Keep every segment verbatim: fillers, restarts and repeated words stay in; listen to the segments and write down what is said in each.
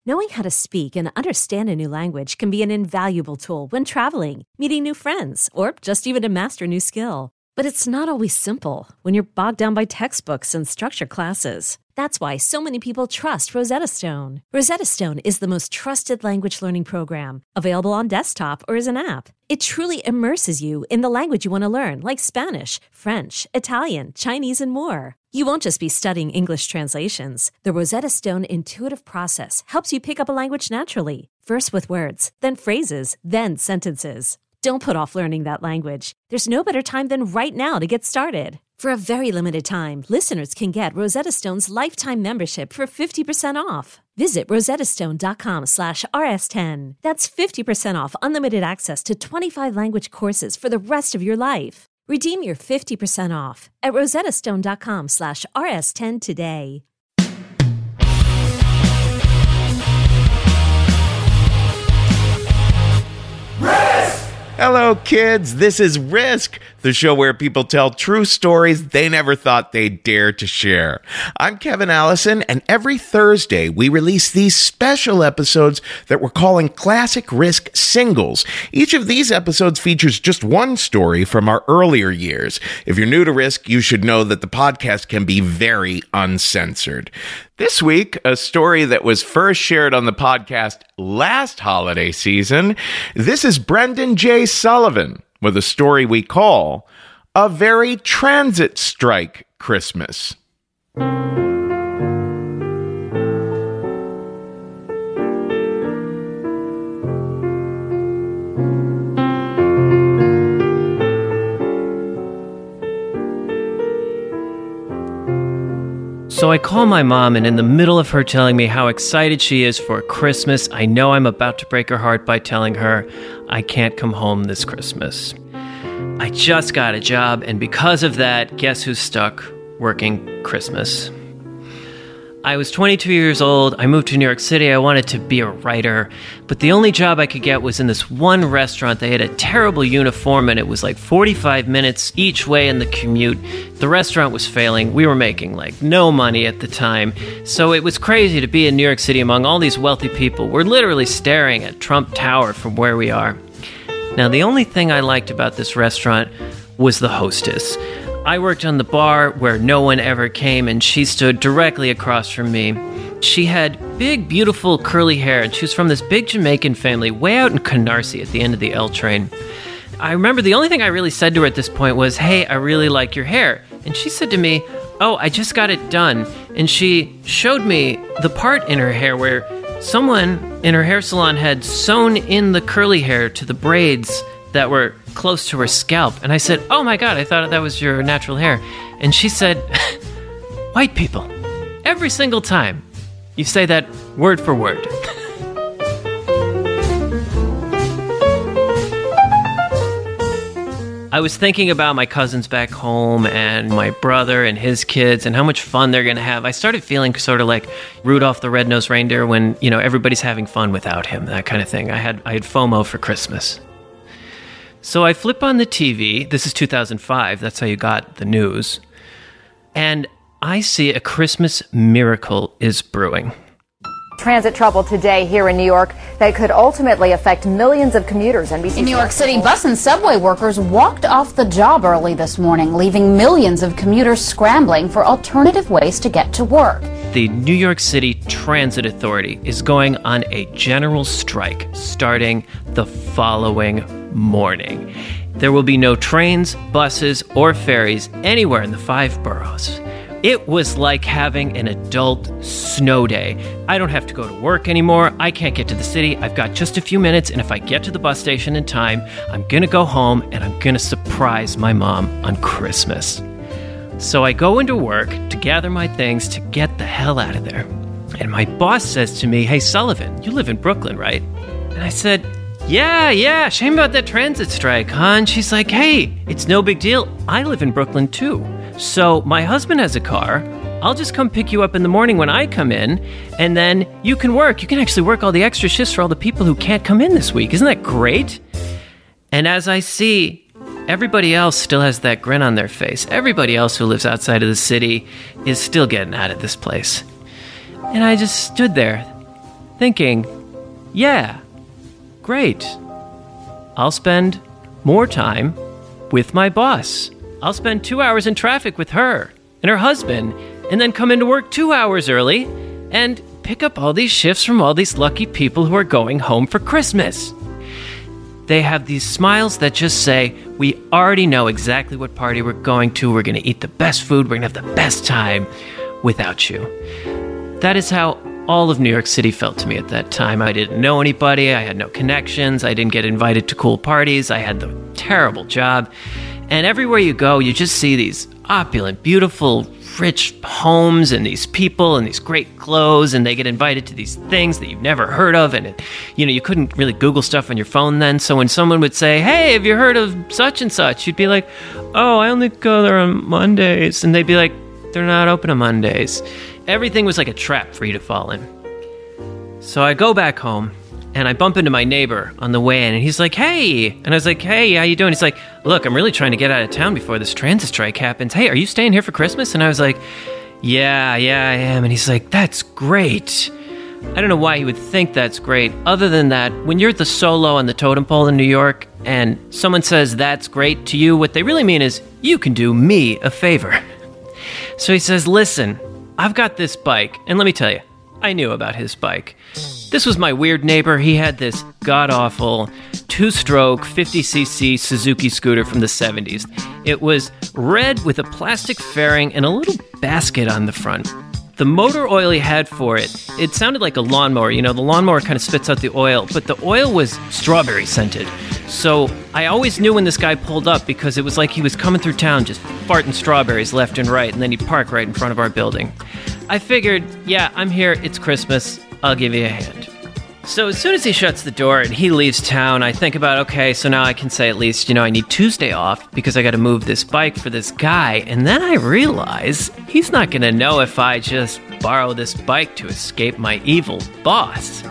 Knowing how to speak and understand a new language can be an invaluable tool when traveling, meeting new friends, or just even to master a new skill. But it's not always simple when you're bogged down by textbooks and structured classes. That's why so many people trust Rosetta Stone. Rosetta Stone is the most trusted language learning program, available on desktop or as an app. It truly immerses you in the language you want to learn, like Spanish, French, Italian, Chinese, and more. You won't just be studying English translations. The Rosetta Stone intuitive process helps you pick up a language naturally, first with words, then phrases, then sentences. Don't put off learning that language. There's no better time than right now to get started. For a very limited time, listeners can get Rosetta Stone's lifetime membership for fifty percent off. Visit rosettastone.com slash rs10. That's fifty percent off unlimited access to twenty-five language courses for the rest of your life. Redeem your fifty percent off at rosettastone.com slash rs10 today. Hello, kids. This is Risk, the show where people tell true stories they never thought they'd dare to share. I'm Kevin Allison, and every Thursday we release these special episodes that we're calling Classic Risk Singles. Each of these episodes features just one story from our earlier years. If you're new to Risk, you should know that the podcast can be very uncensored. This week, a story that was first shared on the podcast last holiday season. This is Brendan J. Sullivan with a story we call A Very Transit Strike Christmas. So I call my mom, and in the middle of her telling me how excited she is for Christmas, I know I'm about to break her heart by telling her I can't come home this Christmas. I just got a job, and because of that, guess who's stuck working Christmas? I was twenty-two years old. I moved to New York City. I wanted to be a writer, but the only job I could get was in this one restaurant. They had a terrible uniform, and it was like forty-five minutes each way in the commute. The restaurant was failing. We were making like no money at the time, so it was crazy to be in New York City among all these wealthy people. We're literally staring at Trump Tower from where we are. Now, the only thing I liked about this restaurant was the hostess. I worked on the bar where no one ever came, and she stood directly across from me. She had big, beautiful, curly hair, and she was from this big Jamaican family way out in Canarsie at the end of the L train. I remember the only thing I really said to her at this point was, "Hey, I really like your hair." And she said to me, "Oh, I just got it done." And she showed me the part in her hair where someone in her hair salon had sewn in the curly hair to the braids that were close to her scalp. And I said, "Oh my God, I thought that was your natural hair." And she said, "White people, every single time you say that word for word." I was thinking about my cousins back home and my brother and his kids and how much fun they're going to have. I started feeling sort of like Rudolph the Red-Nosed Reindeer when, you know, everybody's having fun without him, that kind of thing. I had I had FOMO for Christmas. So I flip on the T V. This is two thousand five. That's how you got the news. And I see a Christmas miracle is brewing. Transit trouble today here in New York that could ultimately affect millions of commuters. N B C in New York City, bus and subway workers walked off the job early this morning, leaving millions of commuters scrambling for alternative ways to get to work. The New York City Transit Authority is going on a general strike starting the following morning. There will be no trains, buses, or ferries anywhere in the five boroughs. It was like having an adult snow day. I don't have to go to work anymore. I can't get to the city. I've got just a few minutes, and if I get to the bus station in time, I'm going to go home, and I'm going to surprise my mom on Christmas. So I go into work to gather my things to get the hell out of there. And my boss says to me, "Hey, Sullivan, you live in Brooklyn, right?" And I said, Yeah, yeah, shame about that transit strike, huh? And she's like, "Hey, it's no big deal. I live in Brooklyn, too. So my husband has a car. I'll just come pick you up in the morning when I come in, and then you can work. You can actually work all the extra shifts for all the people who can't come in this week. Isn't that great?" And as I see, everybody else still has that grin on their face. Everybody else who lives outside of the city is still getting out of this place. And I just stood there thinking, yeah, great. I'll spend more time with my boss. I'll spend two hours in traffic with her and her husband, and then come into work two hours early and pick up all these shifts from all these lucky people who are going home for Christmas. They have these smiles that just say, we already know exactly what party we're going to. We're going to eat the best food. We're going to have the best time without you. That is how all of New York City felt to me at that time. I didn't know anybody. I had no connections. I didn't get invited to cool parties. I had the terrible job. And everywhere you go, you just see these opulent, beautiful, rich homes and these people and these great clothes, and they get invited to these things that you've never heard of. And, it, you know, you couldn't really Google stuff on your phone then. So when someone would say, hey, have you heard of such and such? You'd be like, oh, I only go there on Mondays. And they'd be like, they're not open on Mondays. Everything was like a trap for you to fall in. So I go back home, and I bump into my neighbor on the way in, and he's like, hey. And I was like, hey, how you doing? He's like, look, I'm really trying to get out of town before this transit strike happens. Hey, are you staying here for Christmas? And I was like, yeah, yeah, I am. And he's like, that's great. I don't know why he would think that's great. Other than that, when you're the solo on the totem pole in New York, and someone says that's great to you, what they really mean is, you can do me a favor. So he says, listen, I've got this bike, and let me tell you, I knew about his bike. This was my weird neighbor. He had this god-awful two-stroke fifty c c Suzuki scooter from the seventies. It was red with a plastic fairing and a little basket on the front. The motor oil he had for it, it sounded like a lawnmower. You know, the lawnmower kind of spits out the oil, but the oil was strawberry scented. So I always knew when this guy pulled up because it was like he was coming through town just farting strawberries left and right, and then he'd park right in front of our building. I figured, yeah, I'm here, it's Christmas, I'll give you a hand. So as soon as he shuts the door and he leaves town, I think about, okay, so now I can say at least, you know, I need Tuesday off because I got to move this bike for this guy. And then I realize he's not going to know if I just borrow this bike to escape my evil boss.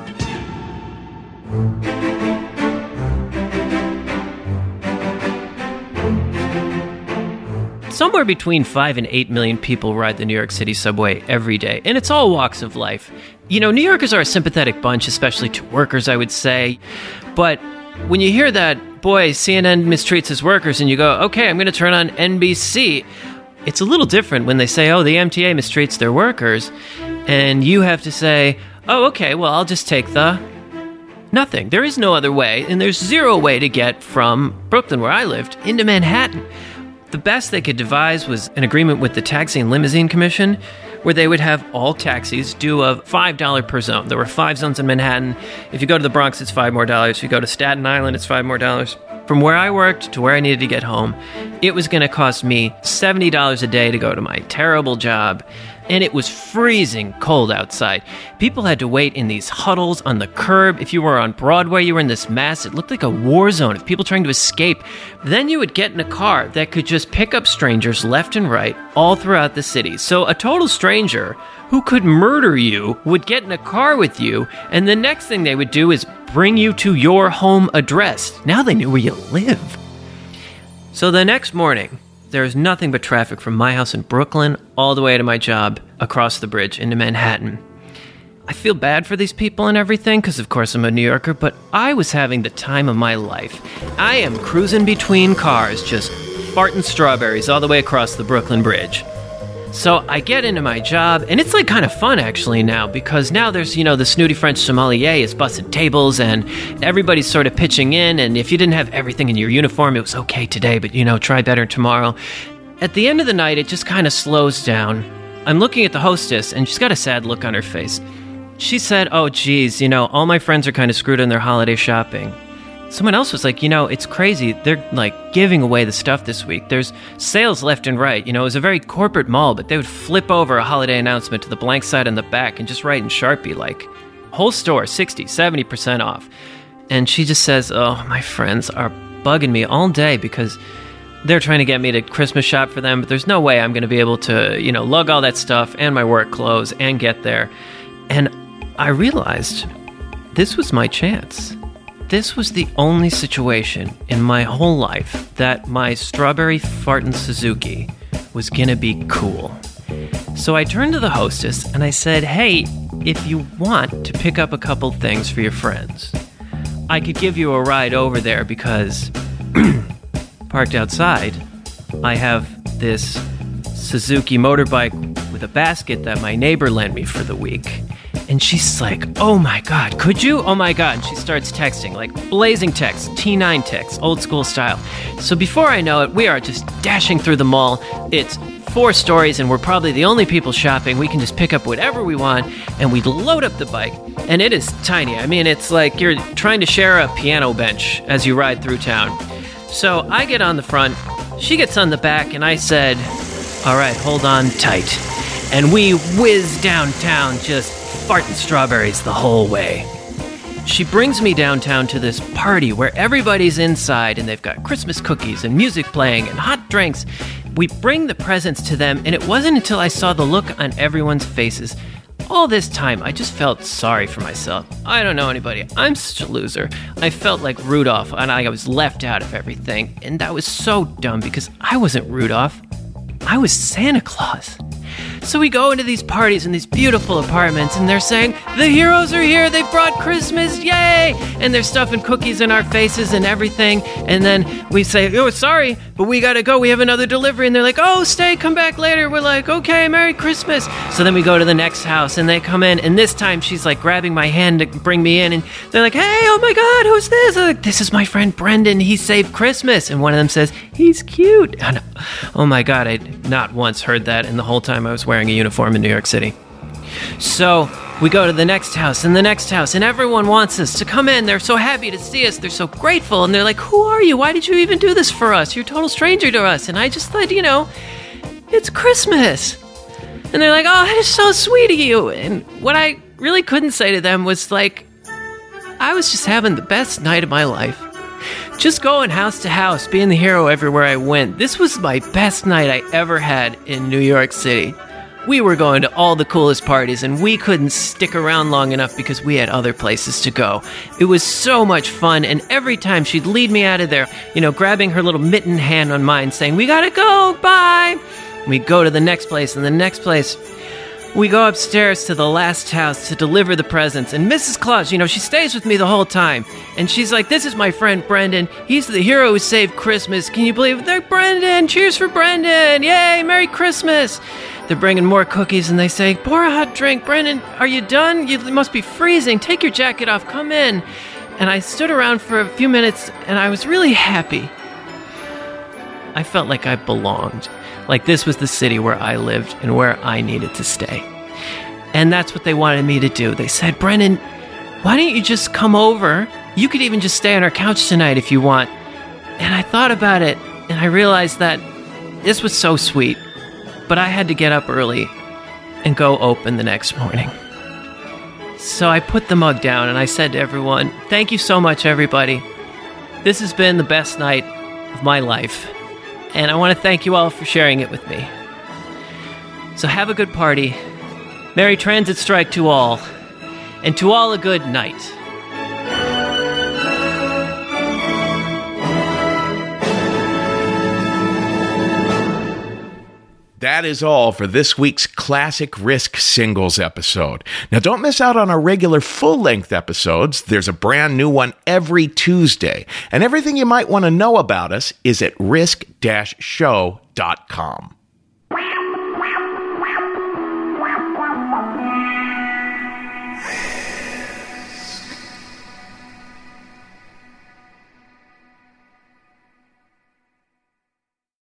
Somewhere between five and eight million people ride the New York City subway every day, and it's all walks of life. You know, New Yorkers are a sympathetic bunch, especially to workers, I would say. But when you hear that, boy, C N N mistreats his workers, and you go, okay, I'm going to turn on N B C, it's a little different when they say, oh, the M T A mistreats their workers, and you have to say, oh, okay, well, I'll just take the nothing. There is no other way, and there's zero way to get from Brooklyn, where I lived, into Manhattan. The best they could devise was an agreement with the Taxi and Limousine Commission, where they would have all taxis do a five dollars per zone. There were five zones in Manhattan. If you go to the Bronx, it's five more dollars. If you go to Staten Island, it's five more dollars. From where I worked to where I needed to get home, it was going to cost me seventy dollars a day to go to my terrible job. And it was freezing cold outside. People had to wait in these huddles on the curb. If you were on Broadway, you were in this mess. It looked like a war zone of people trying to escape. Then you would get in a car that could just pick up strangers left and right all throughout the city. So a total stranger who could murder you would get in a car with you, and the next thing they would do is bring you to your home address. Now they knew where you live. So the next morning, there's nothing but traffic from my house in Brooklyn all the way to my job across the bridge into Manhattan. I feel bad for these people and everything, because of course I'm a New Yorker, but I was having the time of my life. I am cruising between cars, just farting strawberries all the way across the Brooklyn Bridge. So I get into my job, and it's like kind of fun actually now, because now there's, you know, the snooty French sommelier is bussing tables, and everybody's sort of pitching in, and if you didn't have everything in your uniform, it was okay today, but, you know, try better tomorrow. At the end of the night, it just kind of slows down. I'm looking at the hostess, and she's got a sad look on her face. She said, oh, geez, you know, all my friends are kind of screwed on their holiday shopping. Someone else was like, you know, it's crazy. They're, like, giving away the stuff this week. There's sales left and right. You know, it was a very corporate mall, but they would flip over a holiday announcement to the blank side on the back and just write in Sharpie, like, whole store, sixty, seventy percent off. And she just says, oh, my friends are bugging me all day because they're trying to get me to Christmas shop for them, but there's no way I'm going to be able to, you know, lug all that stuff and my work clothes and get there. And I realized this was my chance. This was the only situation in my whole life that my strawberry fartin' Suzuki was gonna be cool. So I turned to the hostess and I said, hey, if you want to pick up a couple things for your friends, I could give you a ride over there because parked outside, I have this Suzuki motorbike with a basket that my neighbor lent me for the week. And she's like, oh my God, could you? Oh my God. And she starts texting, like blazing text, T nine text, old school style. So before I know it, we are just dashing through the mall. It's four stories and we're probably the only people shopping. We can just pick up whatever we want and we load up the bike. And it is tiny. I mean, it's like you're trying to share a piano bench as you ride through town. So I get on the front, she gets on the back, and I said, all right, hold on tight. And we whiz downtown, just farting strawberries the whole way. She brings me downtown to this party where everybody's inside and they've got Christmas cookies and music playing and hot drinks. We bring the presents to them, and it wasn't until I saw the look on everyone's faces. All this time, I just felt sorry for myself. I don't know anybody. I'm such a loser. I felt like Rudolph, and I was left out of everything. And that was so dumb because I wasn't Rudolph. I was Santa Claus. So we go into these parties in these beautiful apartments, and they're saying, the heroes are here, they brought Christmas, yay! And they're stuffing cookies in our faces and everything. And then we say, oh, sorry, but we gotta go, we have another delivery. And they're like, oh, stay, come back later. We're like, okay, Merry Christmas. So then we go to the next house, and they come in, and this time she's like grabbing my hand to bring me in, and they're like, hey, oh my God, who's this? I'm like, this is my friend Brendan, he saved Christmas. And one of them says, he's cute. And, oh my God, I'd not once heard that in the whole time I was wearing a uniform in New York City. So we go to the next house and the next house, and everyone wants us to come in. They're so happy to see us. They're so grateful. And they're like, who are you? Why did you even do this for us? You're a total stranger to us. And I just thought, you know, it's Christmas. And they're like, oh, that is so sweet of you. And what I really couldn't say to them was like, I was just having the best night of my life. Just going house to house, being the hero everywhere I went. This was my best night I ever had in New York City. We were going to all the coolest parties, and we couldn't stick around long enough because we had other places to go. It was so much fun, and every time she'd lead me out of there, you know, grabbing her little mitten hand on mine, saying, we gotta go, bye! We'd go to the next place, and the next place. We go upstairs to the last house to deliver the presents, and Missus Claus, you know, she stays with me the whole time. And she's like, this is my friend Brendan. He's the hero who saved Christmas. Can you believe it? They're Brendan! Cheers for Brendan! Yay! Merry Christmas! They're bringing more cookies, and they say, pour a hot drink. Brendan, are you done? You must be freezing. Take your jacket off. Come in. And I stood around for a few minutes, and I was really happy. I felt like I belonged. Like this was the city where I lived and where I needed to stay. And that's what they wanted me to do. They said, Brendan, why don't you just come over? You could even just stay on our couch tonight if you want. And I thought about it, and I realized that this was so sweet, but I had to get up early and go open the next morning. So I put the mug down and I said to everyone, thank you so much, everybody. This has been the best night of my life. And I want to thank you all for sharing it with me. So have a good party. Merry Transit Strike to all. And to all a good night. That is all for this week's Classic Risk Singles episode. Now, don't miss out on our regular full-length episodes. There's a brand new one every Tuesday. And everything you might want to know about us is at risk dash show dot com.